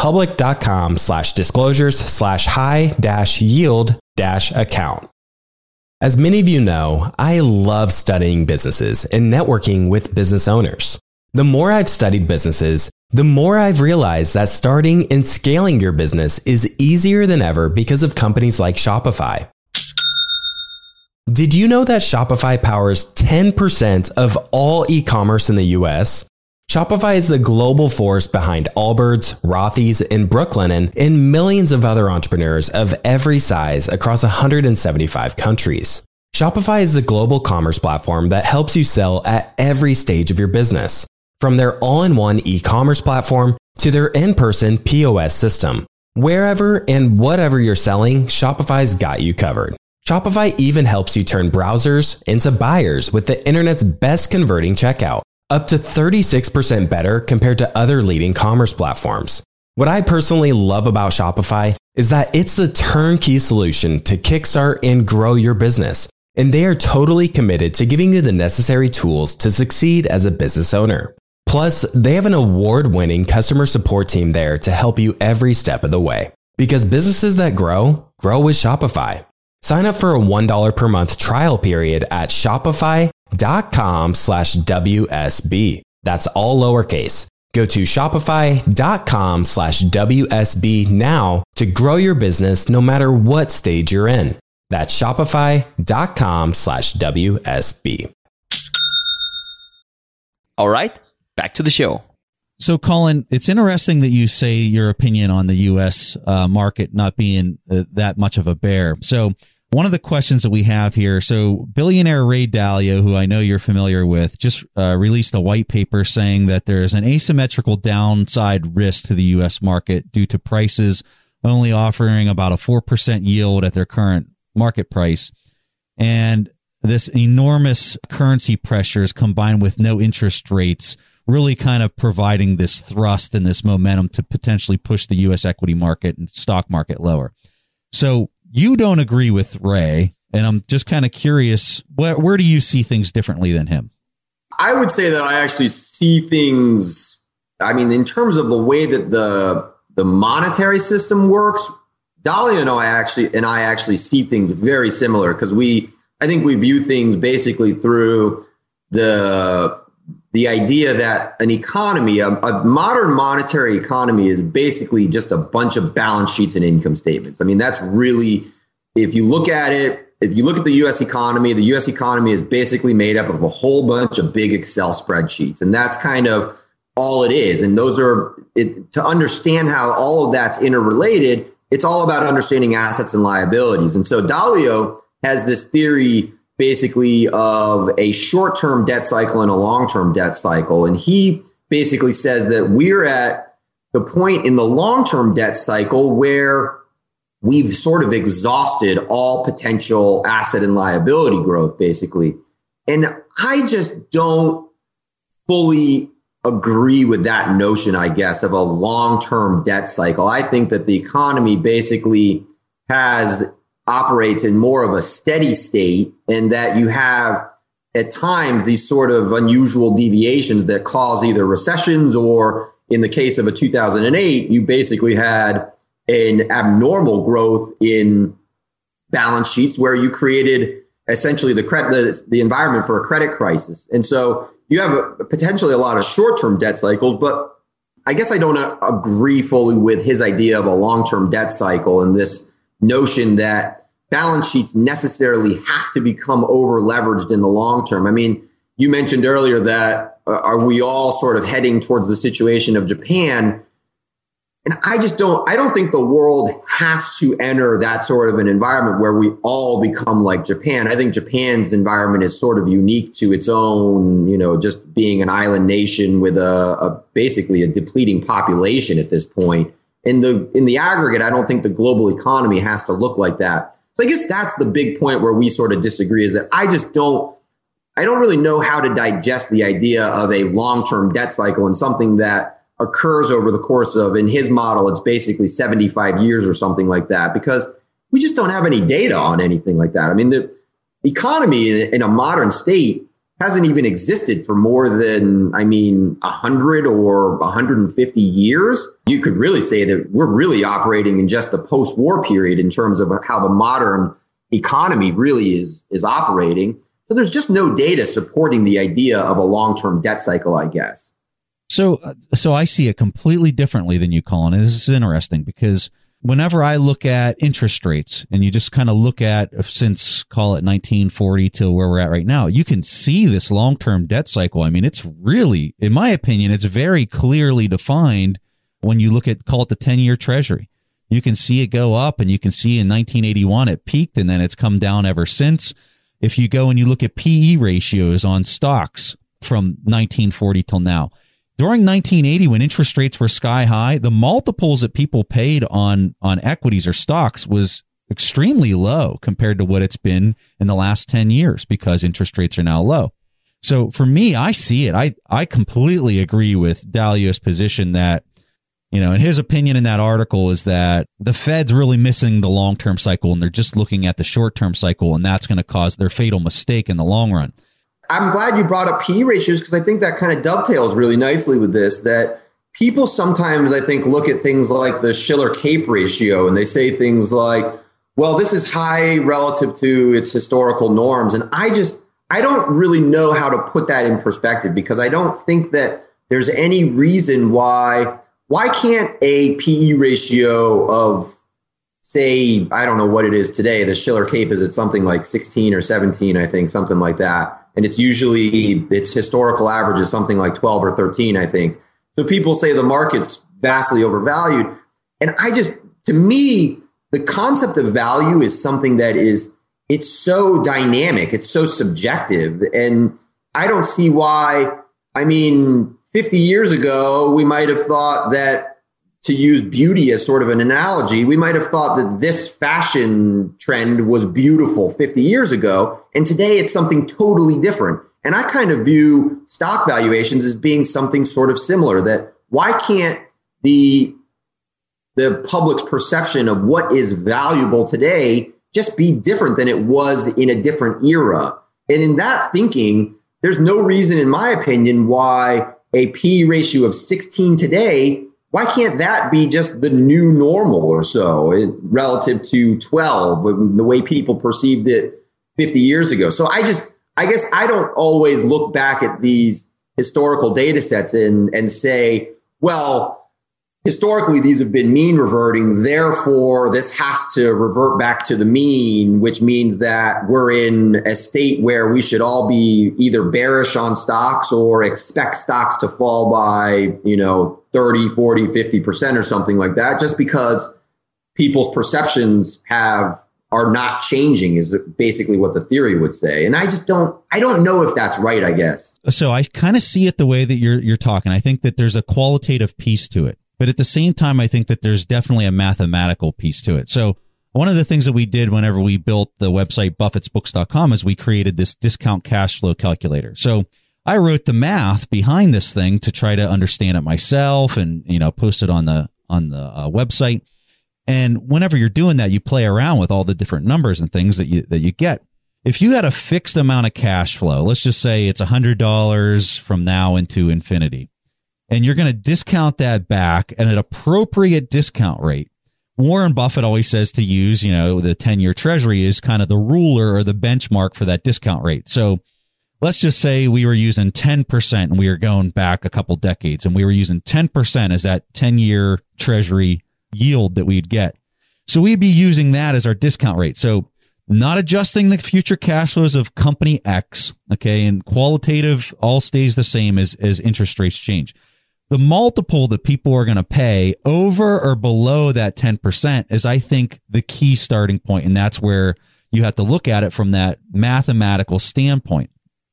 public.com/disclosures/high-yield-account. As many of you know, I love studying businesses and networking with business owners. The more I've studied businesses, the more I've realized that starting and scaling your business is easier than ever because of companies like Shopify. Did you know that Shopify powers 10% of all e-commerce in the US? Shopify is the global force behind Allbirds, Rothy's, and Brooklinen, and millions of other entrepreneurs of every size across 175 countries. Shopify is the global commerce platform that helps you sell at every stage of your business. From their all-in-one e-commerce platform to their in-person POS system. Wherever and whatever you're selling, Shopify's got you covered. Shopify even helps you turn browsers into buyers with the internet's best converting checkout, up to 36% better compared to other leading commerce platforms. What I personally love about Shopify is that it's the turnkey solution to kickstart and grow your business, and they are totally committed to giving you the necessary tools to succeed as a business owner. Plus, they have an award-winning customer support team there to help you every step of the way. Because businesses that grow, grow with Shopify. Sign up for a $1 per month trial period at shopify.com/WSB. That's all lowercase. Go to shopify.com/WSB now to grow your business no matter what stage you're in. That's shopify.com/WSB. All right, back to the show. So, Colin, it's interesting that you say your opinion on the U.S. Market not being that much of a bear. So, one of the questions that we have here, so billionaire Ray Dalio, who I know you're familiar with, just released a white paper saying that there's an asymmetrical downside risk to the U.S. market due to prices only offering about a 4% yield at their current market price. And this enormous currency pressures combined with no interest rates really kind of providing this thrust and this momentum to potentially push the U.S. equity market and stock market lower. So you don't agree with Ray, and I'm just kind of curious, where do you see things differently than him? I would say that I actually see things, I mean, in terms of the way that the monetary system works, Dahlia and I actually see things very similar, because I think we view things basically through the idea that an economy, a modern monetary economy, is basically just a bunch of balance sheets and income statements. I mean, that's really, if you look at the U.S. economy is basically made up of a whole bunch of big Excel spreadsheets. And that's kind of all it is. And to understand how all of that's interrelated, it's all about understanding assets and liabilities. And so Dalio has this theory basically of a short-term debt cycle and a long-term debt cycle. And he basically says that we're at the point in the long-term debt cycle where we've sort of exhausted all potential asset and liability growth, basically. And I just don't fully agree with that notion, I guess, of a long-term debt cycle. I think that the economy basically operates in more of a steady state, and that you have at times these sort of unusual deviations that cause either recessions, or in the case of a 2008, you basically had an abnormal growth in balance sheets where you created essentially the environment for a credit crisis. And so you have potentially a lot of short-term debt cycles, but I guess I don't agree fully with his idea of a long-term debt cycle and this notion that balance sheets necessarily have to become over-leveraged in the long term. I mean, you mentioned earlier that are we all sort of heading towards the situation of Japan? And I don't think the world has to enter that sort of an environment where we all become like Japan. I think Japan's environment is sort of unique to its own, just being an island nation with basically a depleting population at this point. In the aggregate, I don't think the global economy has to look like that. So I guess that's the big point where we sort of disagree, is that I don't really know how to digest the idea of a long-term debt cycle and something that occurs over the course of, in his model, it's basically 75 years or something like that, because we just don't have any data on anything like that. I mean, the economy in a modern state hasn't even existed for more than, 100 or 150 years. You could really say that we're really operating in just the post-war period in terms of how the modern economy really is operating. So there's just no data supporting the idea of a long-term debt cycle, I guess. So I see it completely differently than you, Colin. And this is interesting because whenever I look at interest rates, and you just kind of look at since, call it 1940 to where we're at right now, you can see this long-term debt cycle. I mean, it's really, in my opinion, it's very clearly defined when you look at, call it the 10-year treasury. You can see it go up, and you can see in 1981 it peaked, and then it's come down ever since. If you go and you look at PE ratios on stocks from 1940 till now, during 1980, when interest rates were sky high, the multiples that people paid on equities or stocks was extremely low compared to what it's been in the last 10 years because interest rates are now low. So for me, I see it. I completely agree with Dalio's position that, in his opinion in that article is that the Fed's really missing the long-term cycle and they're just looking at the short-term cycle, and that's going to cause their fatal mistake in the long run. I'm glad you brought up PE ratios, because I think that kind of dovetails really nicely with this, that people sometimes, I think, look at things like the Shiller-Cape ratio and they say things like, well, this is high relative to its historical norms. And I don't really know how to put that in perspective, because I don't think that there's any reason why can't a PE ratio of, say, I don't know what it is today. The Shiller-Cape is at something like 16 or 17, I think, something like that. And it's usually, its historical average is something like 12 or 13, I think. So people say the market's vastly overvalued. And to me, the concept of value is something that it's so dynamic. It's so subjective. And I don't see why, 50 years ago, we might have thought that, to use beauty as sort of an analogy, we might have thought that this fashion trend was beautiful 50 years ago. And today it's something totally different. And I kind of view stock valuations as being something sort of similar, that why can't the public's perception of what is valuable today just be different than it was in a different era? And in that thinking, there's no reason, in my opinion, why a P ratio of 16 today, why can't that be just the new normal or so relative to 12, the way people perceived it 50 years ago? So I guess I don't always look back at these historical data sets and say, well, historically, these have been mean reverting. Therefore, this has to revert back to the mean, which means that we're in a state where we should all be either bearish on stocks or expect stocks to fall by, 30, 40, 50% or something like that, just because people's perceptions are not changing is basically what the theory would say. And I don't know if that's right, I guess. So I kind of see it the way that you're talking. I think that there's a qualitative piece to it. But at the same time, I think that there's definitely a mathematical piece to it. So one of the things that we did whenever we built the website buffettsbooks.com is we created this discount cash flow calculator. So I wrote the math behind this thing to try to understand it myself and, post it on the website. And whenever you're doing that, you play around with all the different numbers and things that you get. If you had a fixed amount of cash flow, let's just say it's $100 from now into infinity, and you're going to discount that back at an appropriate discount rate. Warren Buffett always says to use, the 10-year treasury is kind of the ruler or the benchmark for that discount rate. So let's just say we were using 10% and we were going back a couple decades and we were using 10% as that 10-year treasury yield that we'd get. So we'd be using that as our discount rate. So not adjusting the future cash flows of company X, okay, and qualitative all stays the same as interest rates change. The multiple that people are going to pay over or below that 10% is, I think, the key starting point, and that's where you have to look at it from that mathematical standpoint.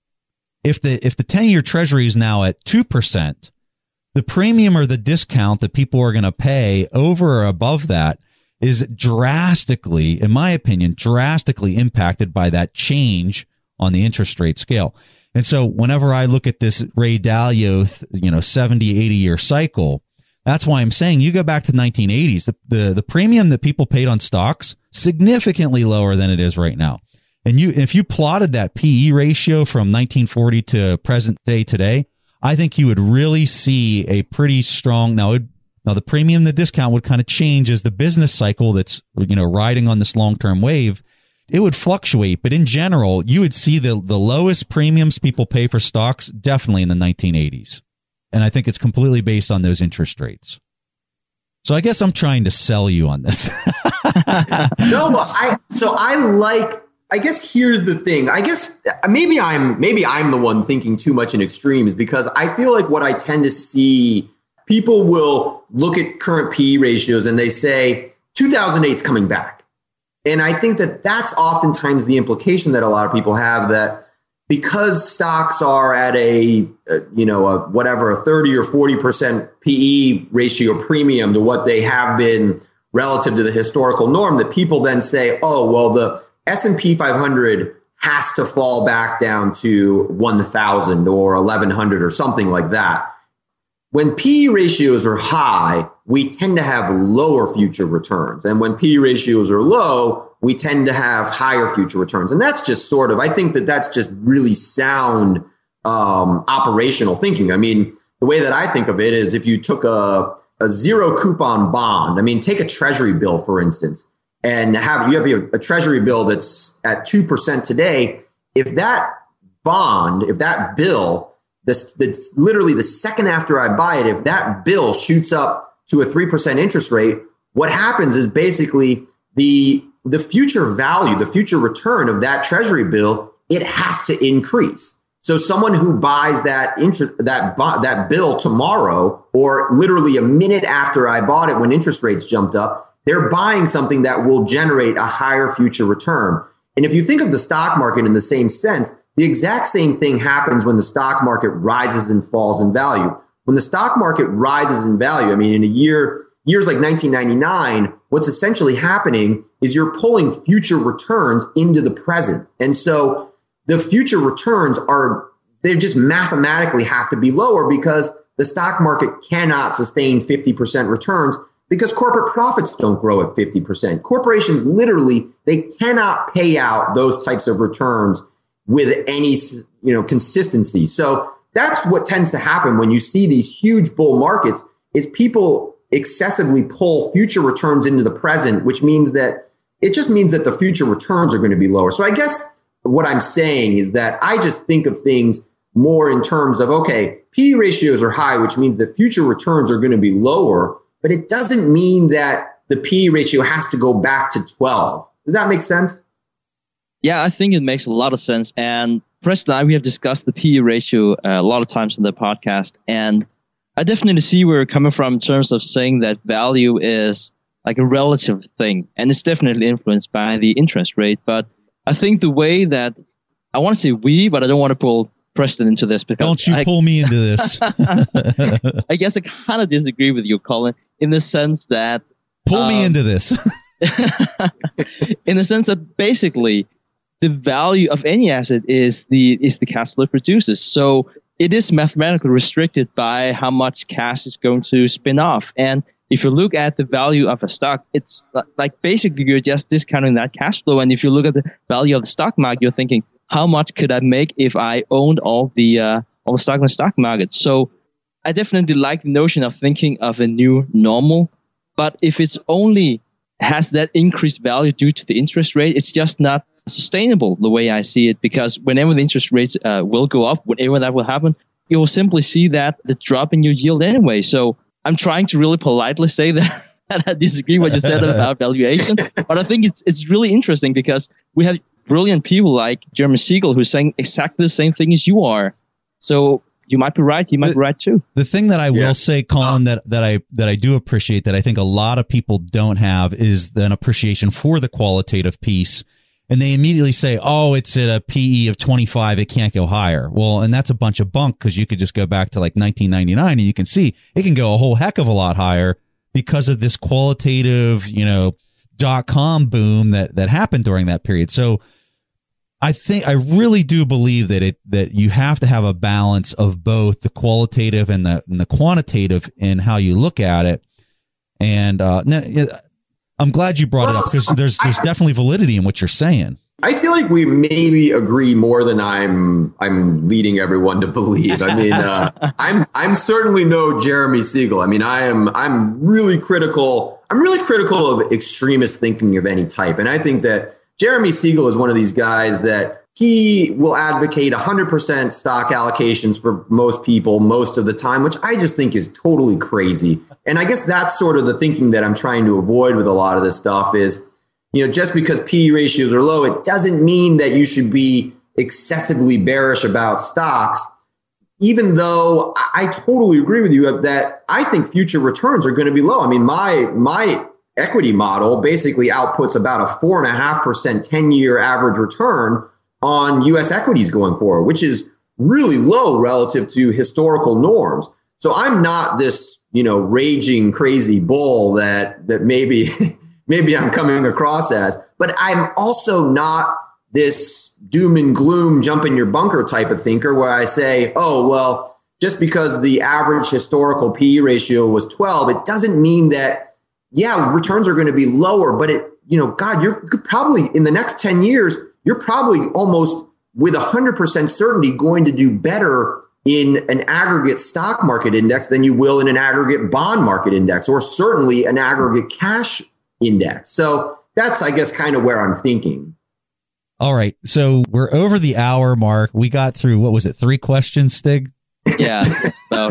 If the 10-year treasury is now at 2%, the premium or the discount that people are going to pay over or above that is drastically, in my opinion, impacted by that change on the interest rate scale. And so whenever I look at this Ray Dalio, 70, 80 year cycle, that's why I'm saying you go back to the 1980s, the premium that people paid on stocks, significantly lower than it is right now. And if you plotted that PE ratio from 1940 to present day today, I think you would really see a pretty strong, now the premium, the discount would kind of change as the business cycle that's, riding on this long-term wave, it would fluctuate. But in general, you would see the lowest premiums people pay for stocks definitely in the 1980s. And I think it's completely based on those interest rates. So I guess I'm trying to sell you on this. No, I guess here's the thing. I guess maybe I'm the one thinking too much in extremes, because I feel like what I tend to see, people will look at current PE ratios and they say 2008 is coming back. And I think that that's oftentimes the implication that a lot of people have, that because stocks are at a 30 or 40% PE ratio premium to what they have been relative to the historical norm, that people then say, oh, well, the S&P 500 has to fall back down to 1,000 or 1,100 or something like that. When PE ratios are high, we tend to have lower future returns. And when PE ratios are low, we tend to have higher future returns. And that's just I think that's just really sound operational thinking. I mean, the way that I think of it is, if you took a zero coupon bond, take a treasury bill, for instance, and you have a treasury bill that's at 2% today. If that bill, that's literally the second after I buy it, if that bill shoots up to a 3% interest rate, what happens is basically the future value, the future return of that treasury bill, it has to increase. So someone who buys that bill tomorrow, or literally a minute after I bought it when interest rates jumped up, they're buying something that will generate a higher future return. And if you think of the stock market in the same sense, the exact same thing happens when the stock market rises and falls in value. When the stock market rises in value, in years like 1999, what's essentially happening is you're pulling future returns into the present. And so the future returns are they just mathematically have to be lower because the stock market cannot sustain 50% returns because corporate profits don't grow at 50%. Corporations literally, they cannot pay out those types of returns with any, consistency. So that's what tends to happen when you see these huge bull markets. It's people excessively pull future returns into the present, which means that it just means that the future returns are going to be lower. So I guess what I'm saying is that I just think of things more in terms of, okay, PE ratios are high, which means that future returns are going to be lower, but it doesn't mean that the PE ratio has to go back to 12. Does that make sense? Yeah, I think it makes a lot of sense. And Preston and I, we have discussed the PE ratio a lot of times on the podcast. And I definitely see where you're coming from in terms of saying that value is like a relative thing. And it's definitely influenced by the interest rate. But I think the way that, I want to say we, but I don't want to pull Preston into this. Because don't you pull me into this. I guess I kind of disagree with you, Colin, in the sense that... Pull me into this. In the sense that basically the value of any asset is the cash flow it produces. So it is mathematically restricted by how much cash is going to spin off. And if you look at the value of a stock, it's like basically you're just discounting that cash flow. And if you look at the value of the stock market, you're thinking, how much could I make if I owned all the stock in the stock market? So I definitely like the notion of thinking of a new normal. But if it's only has that increased value due to the interest rate, it's just not sustainable the way I see it, because whenever the interest rates will go up, whenever that will happen, you will simply see that the drop in your yield anyway. So I'm trying to really politely say that I disagree what you said about valuation, but I think it's really interesting because we have brilliant people like Jeremy Siegel who's saying exactly the same thing as you are. So you might be right. You might be right too. The thing that I will say, Colin, that I do appreciate that I think a lot of people don't have is an appreciation for the qualitative piece. And they immediately say, oh, it's at a PE of 25. It can't go higher. Well, and that's a bunch of bunk because you could just go back to like 1999 and you can see it can go a whole heck of a lot higher because of this qualitative, .com boom that happened during that period. So I really do believe that you have to have a balance of both the qualitative and the quantitative in how you look at it. And I'm glad you brought it up because there's definitely validity in what you're saying. I feel like we maybe agree more than I'm leading everyone to believe. I mean, I'm certainly no Jeremy Siegel. I mean, I'm really critical. I'm really critical of extremist thinking of any type, and I think that Jeremy Siegel is one of these guys that he will advocate 100% stock allocations for most people most of the time, which I just think is totally crazy. And I guess that's sort of the thinking that I'm trying to avoid with a lot of this stuff is, just because PE ratios are low, it doesn't mean that you should be excessively bearish about stocks, even though I totally agree with you that I think future returns are going to be low. I mean, my equity model basically outputs about a 4.5% 10-year average return on U.S. equities going forward, which is really low relative to historical norms. So I'm not this, raging crazy bull that maybe I'm coming across as, but I'm also not this doom and gloom, jump in your bunker type of thinker where I say, oh, well, just because the average historical PE ratio was 12, it doesn't mean that returns are going to be lower, but you're probably in the next 10 years, you're probably almost with 100% certainty going to do better in an aggregate stock market index than you will in an aggregate bond market index, or certainly an aggregate cash index. So that's, I guess, kind of where I'm thinking. All right. So we're over the hour mark. We got through, 3 questions, Stig? Yeah. So.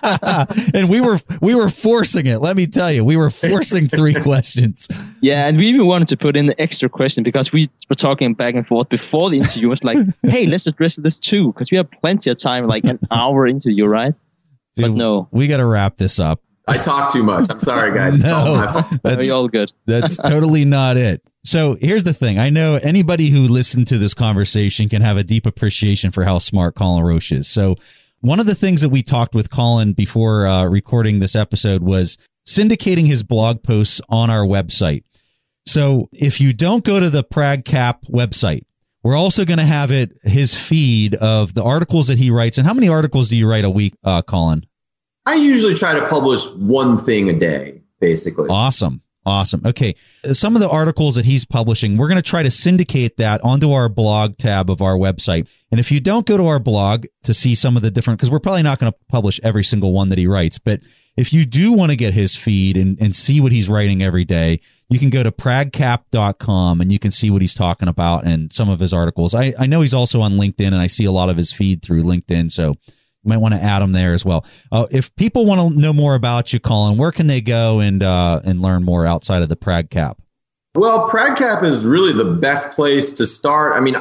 And we were forcing it. Let me tell you, we were forcing 3 questions. Yeah. And we even wanted to put in an extra question because we were talking back and forth before the interview. It was like, hey, let's address this too, because we have plenty of time, like an hour interview, right? Dude, but no, we got to wrap this up. I talk too much. I'm sorry, guys. No, that's all good. That's totally not it. So here's the thing. I know anybody who listened to this conversation can have a deep appreciation for how smart Colin Roche is. So one of the things that we talked with Colin before recording this episode was syndicating his blog posts on our website. So if you don't go to the PragCap website, We're also going to have his feed of the articles that he writes. And how many articles do you write a week, Colin? I usually try to publish one thing a day, basically. Awesome. Okay. Some of the articles that he's publishing, we're going to try to syndicate that onto our blog tab of our website. And if you don't go to our blog to see some of the different, because we're probably not going to publish every single one that he writes, but if you do want to get his feed and see what he's writing every day, you can go to pragcap.com and you can see what he's talking about and some of his articles. I know he's also on LinkedIn, and I see a lot of his feed through LinkedIn, so you might want to add him there as well. If people want to know more about you, Colin, where can they go and learn more outside of the PragCap? Well, PragCap is really the best place to start. I mean,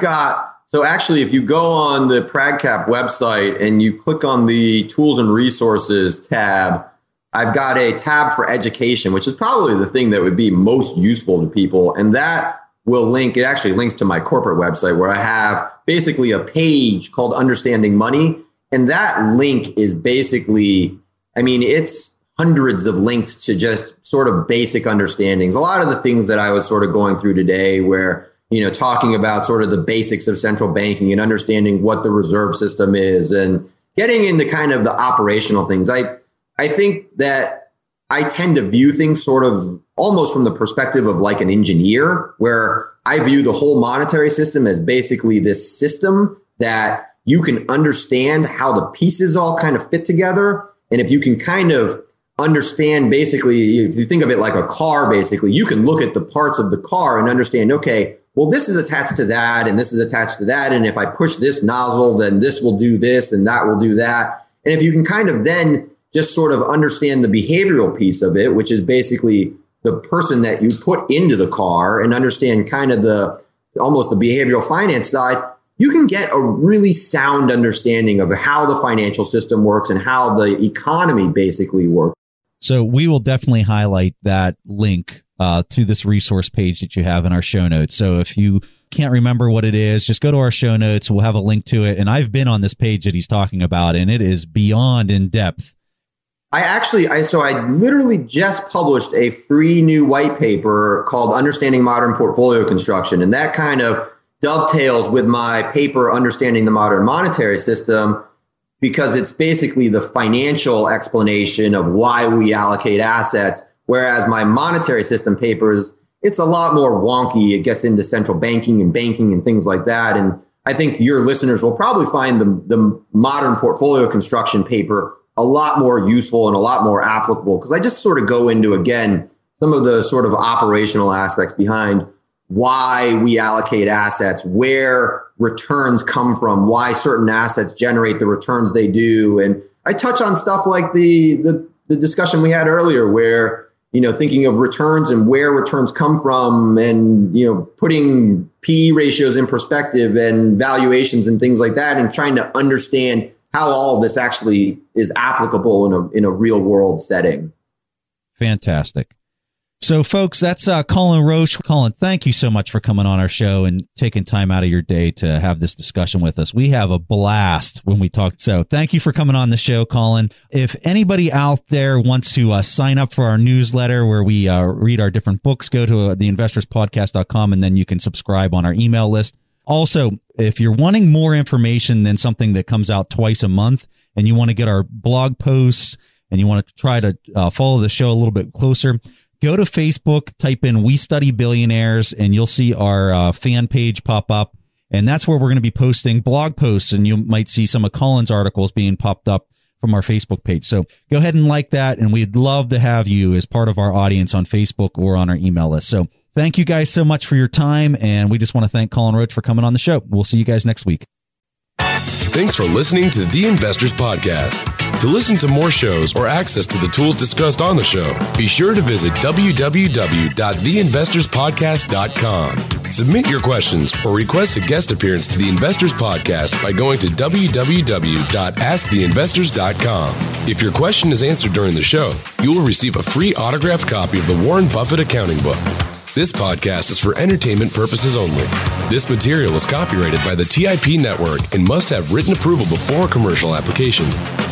actually, if you go on the PragCap website and you click on the tools and resources tab, I've got a tab for education, which is probably the thing that would be most useful to people. And that will link, it actually links to my corporate website where I have basically a page called Understanding Money. And that link is basically, I mean, it's hundreds of links to just sort of basic understandings. A lot of the things that I was sort of going through today where, talking about sort of the basics of central banking and understanding what the reserve system is and getting into kind of the operational things. I think that I tend to view things sort of almost from the perspective of like an engineer, where I view the whole monetary system as basically this system that you can understand how the pieces all kind of fit together. And if you can kind of understand, basically, if you think of it like a car, basically, you can look at the parts of the car and understand, okay, well, this is attached to that and this is attached to that. And if I push this nozzle, then this will do this and that will do that. And if you can kind of then just sort of understand the behavioral piece of it, which is basically the person that you put into the car, and understand kind of almost the behavioral finance side, you can get a really sound understanding of how the financial system works and how the economy basically works. So we will definitely highlight that link to this resource page that you have in our show notes. So if you can't remember what it is, just go to our show notes. We'll have a link to it. And I've been on this page that he's talking about, and it is beyond in depth. I literally just published a free new white paper called Understanding Modern Portfolio Construction. And that kind of dovetails with my paper, Understanding the Modern Monetary System, because it's basically the financial explanation of why we allocate assets. Whereas my monetary system papers, it's a lot more wonky. It gets into central banking and things like that. And I think your listeners will probably find the modern portfolio construction paper a lot more useful and a lot more applicable, because I just sort of go into, again, some of the sort of operational aspects behind why we allocate assets, where returns come from, why certain assets generate the returns they do. And I touch on stuff like the discussion we had earlier where, thinking of returns and where returns come from and, putting PE ratios in perspective and valuations and things like that, and trying to understand how all of this actually is applicable in a real world setting. Fantastic. So, folks, that's Colin Roche. Colin, thank you so much for coming on our show and taking time out of your day to have this discussion with us. We have a blast when we talk. So thank you for coming on the show, Colin. If anybody out there wants to sign up for our newsletter where we read our different books, go to theinvestorspodcast.com, and then you can subscribe on our email list. Also, if you're wanting more information than something that comes out twice a month and you want to get our blog posts and you want to try to follow the show a little bit closer, go to Facebook, type in We Study Billionaires, and you'll see our fan page pop up. And that's where we're going to be posting blog posts, and you might see some of Colin's articles being popped up from our Facebook page. So go ahead and like that, and we'd love to have you as part of our audience on Facebook or on our email list. So thank you guys so much for your time, and we just want to thank Colin Roche for coming on the show. We'll see you guys next week. Thanks for listening to The Investors Podcast. To listen to more shows or access to the tools discussed on the show, be sure to visit www.theinvestorspodcast.com. Submit your questions or request a guest appearance to The Investors Podcast by going to www.asktheinvestors.com. If your question is answered during the show, you will receive a free autographed copy of the Warren Buffett Accounting Book. This podcast is for entertainment purposes only. This material is copyrighted by the TIP Network and must have written approval before commercial application.